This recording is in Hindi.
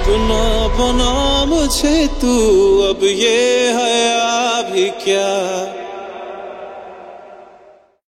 अपना बना मुझे तू, अब ये हया भी क्या।